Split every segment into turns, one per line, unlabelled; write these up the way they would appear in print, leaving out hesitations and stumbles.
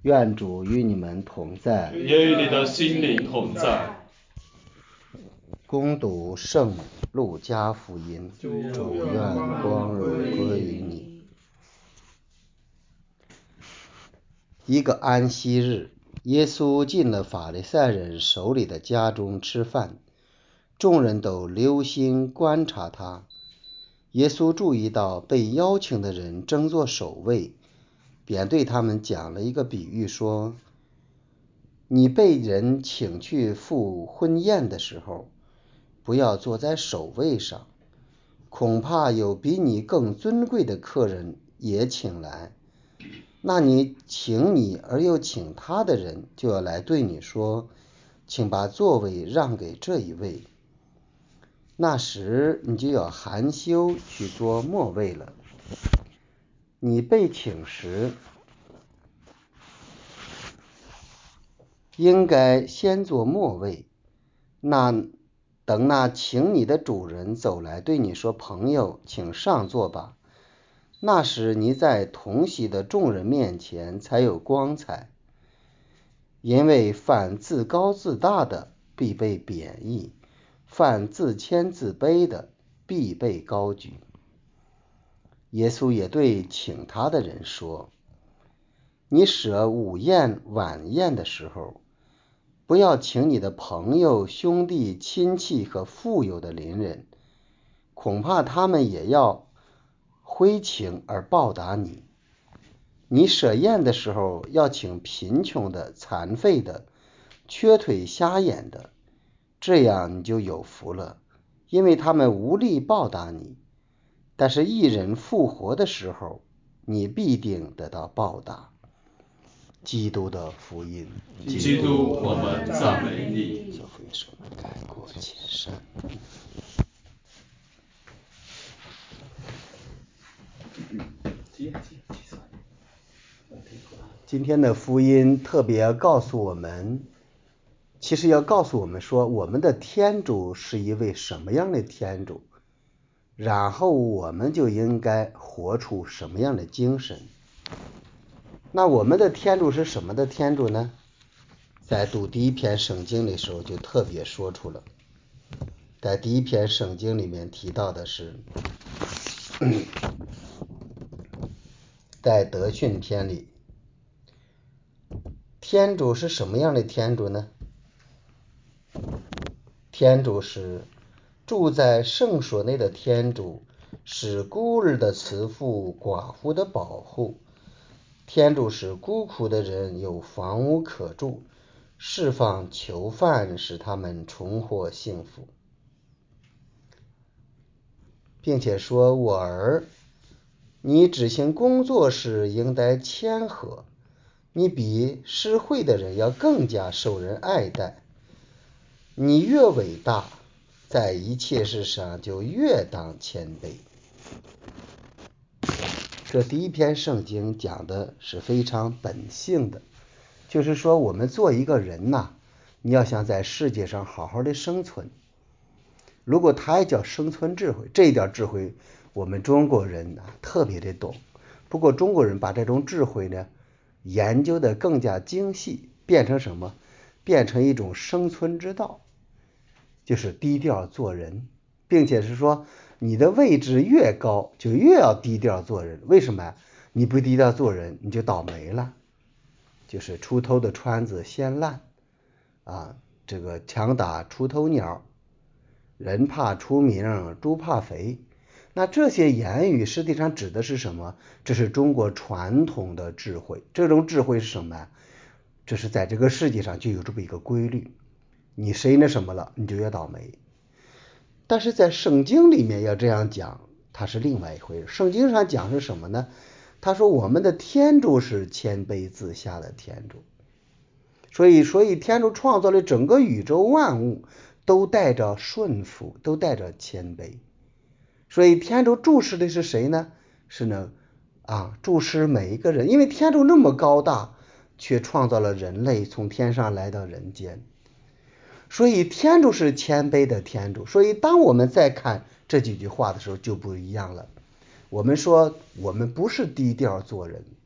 愿主与你们同在，
也与你的心灵同在。
恭读圣路加福音，主愿光荣归于你。一个安息日，耶稣进了法利赛人手里的家中吃饭，众人都留心观察他。耶稣注意到被邀请的人争做首位，便对他们讲了一个比喻，说：你被人请去赴婚宴的时候，不要坐在首位上，恐怕有比你更尊贵的客人也请来，那你请你而又请他的人就要来对你说，请把座位让给这一位。那时你就要含羞去做末位了。你被请时，应该先做末位，等那请你的主人走来对你说，朋友，请上座吧。那时你在同席的众人面前才有光彩，因为凡自高自大的必被贬义，凡自谦自卑的必被高举。耶稣也对请他的人说，你设午宴晚宴的时候，不要请你的朋友、兄弟、亲戚和富有的邻人，恐怕他们也要挥请而报答你。你设宴的时候，要请贫穷的、残废的、缺腿瞎眼的，这样你就有福了，因为他们无力报答你。但是一人复活的时候，你必定得到报答。基督的福音。
基督，我们赞美你。
这福音是我们改过迁善。今天的福音特别告诉我们，其实要告诉我们说，我们的天主是一位什么样的天主，然后我们就应该活出什么样的精神。那我们的天主是什么的天主呢？在读第一篇圣经的时候就特别说出了，在第一篇圣经里面提到的是，在德训篇里，天主是什么样的天主呢？天主是住在圣所内的天主，是孤儿的慈父，寡妇的保护。天主使孤苦的人有房屋可住，释放囚犯，使他们重获幸福，并且说，我儿，你执行工作时应该谦和，你比施惠的人要更加受人爱戴。你越伟大，在一切事上就越当谦卑。这第一篇圣经讲的是非常本性的，就是说我们做一个人呐，你要想在世界上好好的生存，如果它也叫生存智慧，这一点智慧我们中国人呢特别的懂。不过中国人把这种智慧呢研究的更加精细，变成什么？变成一种生存之道，就是低调做人，并且是说你的位置越高就越要低调做人。为什么？你不低调做人你就倒霉了，就是出头的船子先烂啊，这个枪打出头鸟，人怕出名猪怕肥。那这些言语实际上指的是什么？这是中国传统的智慧。这种智慧是什么？这是在这个世界上就有这么一个规律，你谁那什么了你就越倒霉。但是在圣经里面要这样讲，它是另外一回事。圣经上讲是什么呢？他说我们的天主是谦卑自下的天主，所以天主创造了整个宇宙万物都带着顺服，都带着谦卑。所以天主注视的是谁呢？是呢注视每一个人，因为天主那么高大，却创造了人类从天上来到人间。所以天主是谦卑的天主。所以当我们在看这几句话的时候就不一样了。我们说我们不是低调做人，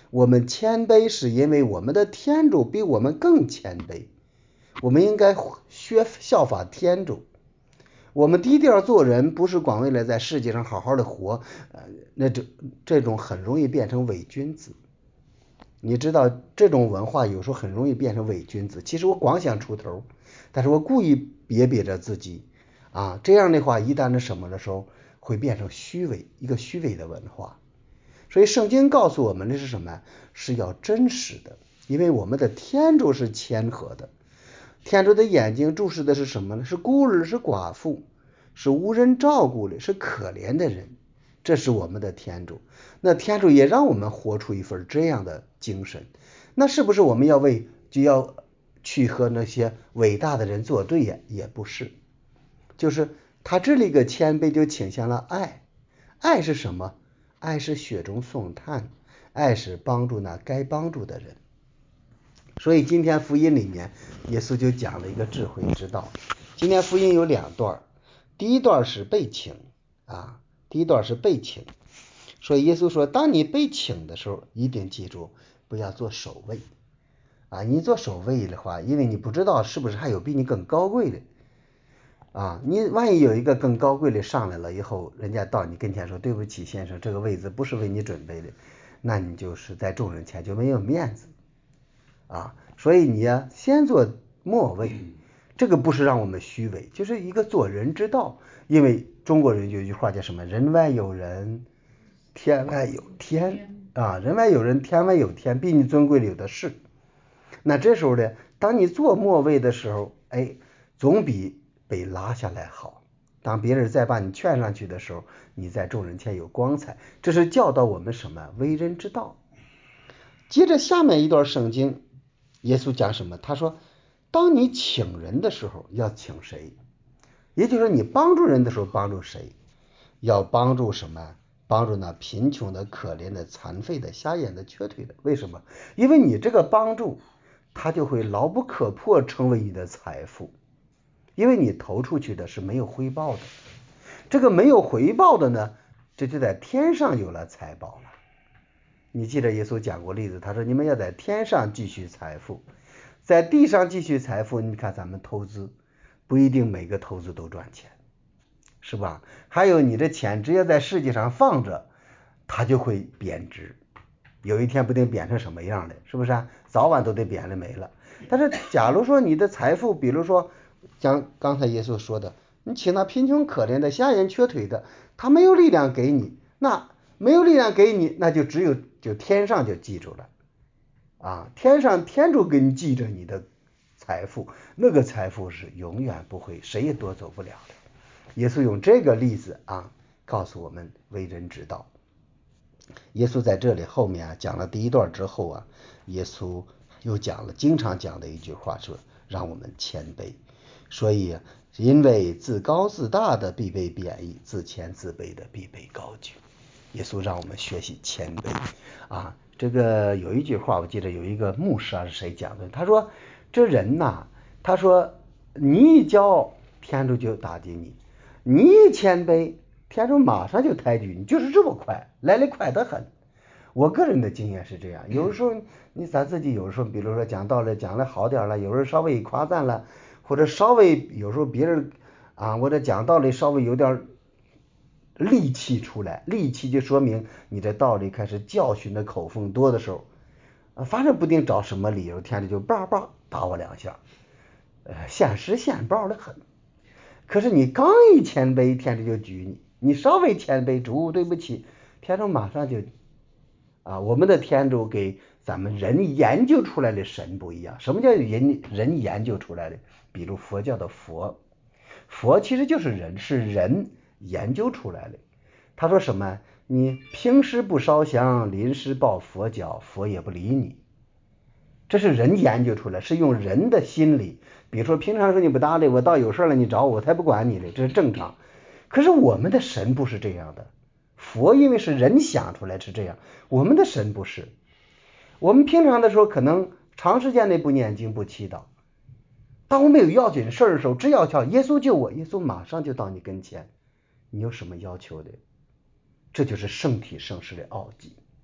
我们谦卑是因为我们的天主比我们更谦卑，我们应该效法天主。我们低调做人不是光为了在世界上好好的活，这种很容易变成伪君子。你知道这种文化有时候很容易变成伪君子，其实我光想出头，但是我故意憋着自己啊，这样的话一旦是什么的时候会变成一个虚伪的文化。所以圣经告诉我们的是什么？是要真实的，因为我们的天主是谦和的，天主的眼睛注视的是什么呢？是孤儿，是寡妇，是无人照顾的，是可怜的人，这是我们的天主。那天主也让我们活出一份这样的精神，那是不是我们就要去和那些伟大的人作对呀？也不是，就是他这里一个谦卑就倾向了爱。爱是什么？爱是雪中送炭，爱是帮助那该帮助的人。所以今天福音里面耶稣就讲了一个智慧之道。今天福音有2段，第一段是被请啊，第一段是被请。所以耶稣说，当你被请的时候，一定记住不要做守卫啊！你做守卫的话，因为你不知道是不是还有比你更高贵的啊！你万一有一个更高贵的上来了以后，人家到你跟前说对不起先生，这个位子不是为你准备的，那你就是在众人前就没有面子啊！所以你呀，先做末位，这个不是让我们虚伪，就是一个做人之道。因为中国人有一句话叫什么？人外有人，天外有天啊！人外有人，天外有天，比你尊贵的有的是。那这时候呢，当你做末位的时候，总比被拉下来好。当别人再把你劝上去的时候，你在众人前有光彩。这是教导我们什么？为人之道。接着下面一段圣经，耶稣讲什么？他说，当你请人的时候要请谁？也就是说你帮助人的时候帮助谁？要帮助什么？帮助那贫穷的、可怜的、残废的、瞎眼的、瘸腿的。为什么？因为你这个帮助他就会牢不可破成为你的财富，因为你投出去的是没有回报的。这个没有回报的呢，这就在天上有了财宝了。你记得耶稣讲过例子，他说你们要在天上积蓄财富，在地上积蓄财富。你看咱们投资不一定每个投资都赚钱，是吧？还有你的钱只要在世界上放着，它就会贬值，有一天不定贬成什么样的，是不是啊？早晚都得贬了没了。但是假如说你的财富，比如说像刚才耶稣说的，你请那贫穷可怜的、瞎眼瘸腿的，他没有力量给你，那没有力量给你，那就只有天上就记住了啊，天上天主给你记着你的财富，那个财富是永远不会谁也夺走不了的。耶稣用这个例子啊，告诉我们为人之道。耶稣在这里后面讲了第一段之后啊，耶稣又经常讲的一句话，说让我们谦卑。所以因为自高自大的必被贬义，自谦自卑的必被高举。耶稣让我们学习谦卑啊。这个有一句话，我记得有一个牧师是谁讲的，他说这人呐，他说你一骄傲，天主就打击你；你一谦卑，天主马上就抬举你，就是这么快，来得快得很。我个人的经验是这样，有时候咱自己有时候，比如说讲道理讲的好点了，有时候稍微夸赞了，或者稍微有时候别人啊，我这讲道理稍微有点戾气出来，戾气就说明你这道理开始教训的口风多的时候，反正不定找什么理由，天主就叭叭打我2下，现实现报的很。可是你刚一谦卑，天主就举你；你稍微谦卑，主对不起，天主马上就我们的天主给咱们人研究出来的神不一样。什么叫人研究出来的？比如佛教的佛其实就是人，是人研究出来的。他说什么？你平时不烧香，临时抱佛脚，佛也不理你。这是人研究出来，是用人的心理。比如说平常时候你不搭理我，到有事了你找我才不管你的，这是正常。可是我们的神不是这样的，佛因为是人想出来是这样，我们的神不是。我们平常的时候可能长时间内不念经不祈祷，当我们有要紧事的时候，只要叫耶稣救我，耶稣马上就到你跟前。你有什么要求的？这就是圣体圣事的奥迹。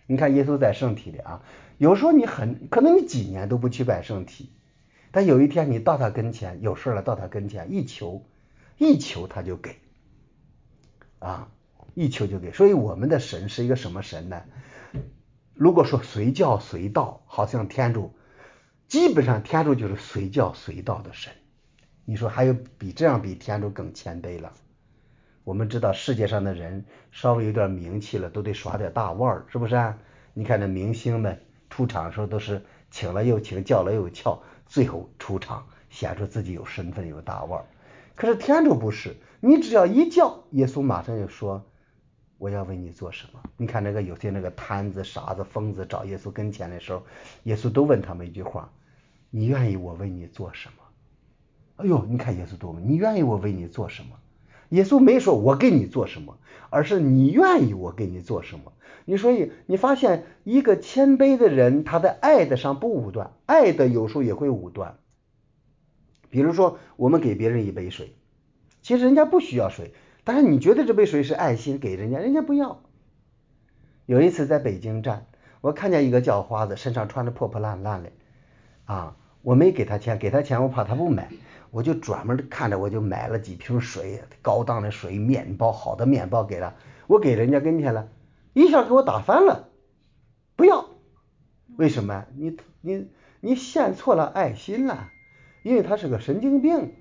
你看耶稣在圣体里啊，有时候可能你几年都不去拜圣体，但有一天你到他跟前有事了，到他跟前一求他就给啊，一求就给。所以我们的神是一个什么神呢？如果说随叫随到，好像天主基本上天主就是随叫随到的神。你说还有比天主更谦卑了？我们知道世界上的人稍微有点名气了都得耍点大腕儿，是不是啊？你看那明星们出场的时候都是请了又请，叫了又叫，最后出场显出自己有身份有大腕儿。可是天主不是，你只要一叫，耶稣马上就说我要为你做什么。你看有些瘫子傻子疯子找耶稣跟前的时候，耶稣都问他们一句话，你愿意我为你做什么？哎呦，你看耶稣多么，你愿意我为你做什么？耶稣没说我给你做什么，而是你愿意我给你做什么。所以你发现一个谦卑的人，他在爱的上不武断，爱的有时候也会武断。比如说我们给别人一杯水，其实人家不需要水，但是你觉得这杯水是爱心给人家，人家不要。有一次在北京站，我看见一个叫花子身上穿着破破烂烂的啊，我没给他钱，给他钱我怕他不买，我就专门看着我就买了几瓶水，高档的水，面包，好的面包给他，我给人家跟前了，一下给我打翻了，不要。为什么？你献错了爱心了，因为他是个神经病，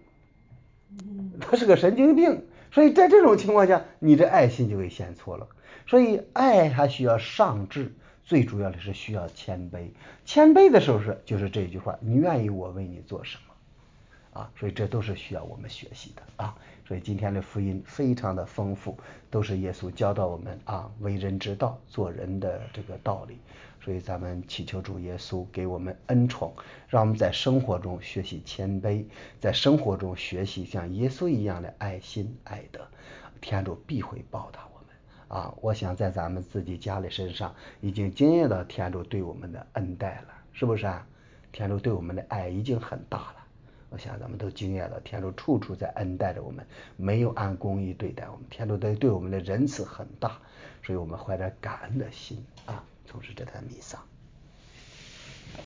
所以在这种情况下，你的爱心就会献错了。所以爱还需要上智，最主要的是需要谦卑。谦卑的时候就是这句话，你愿意我为你做什么啊？所以这都是需要我们学习的啊。所以今天的福音非常的丰富，都是耶稣教导我们啊为人之道，做人的这个道理。所以咱们祈求主耶稣给我们恩宠，让我们在生活中学习谦卑，在生活中学习像耶稣一样的爱心爱德，天主必会报答我们啊！我想在咱们自己家里身上已经经验到天主对我们的恩待了，是不是啊？天主对我们的爱已经很大了。我想咱们都经验了，天主处处在恩待着我们，没有按公义对待我们，天主对我们的仁慈很大，所以我们怀着感恩的心啊，从事这台弥撒。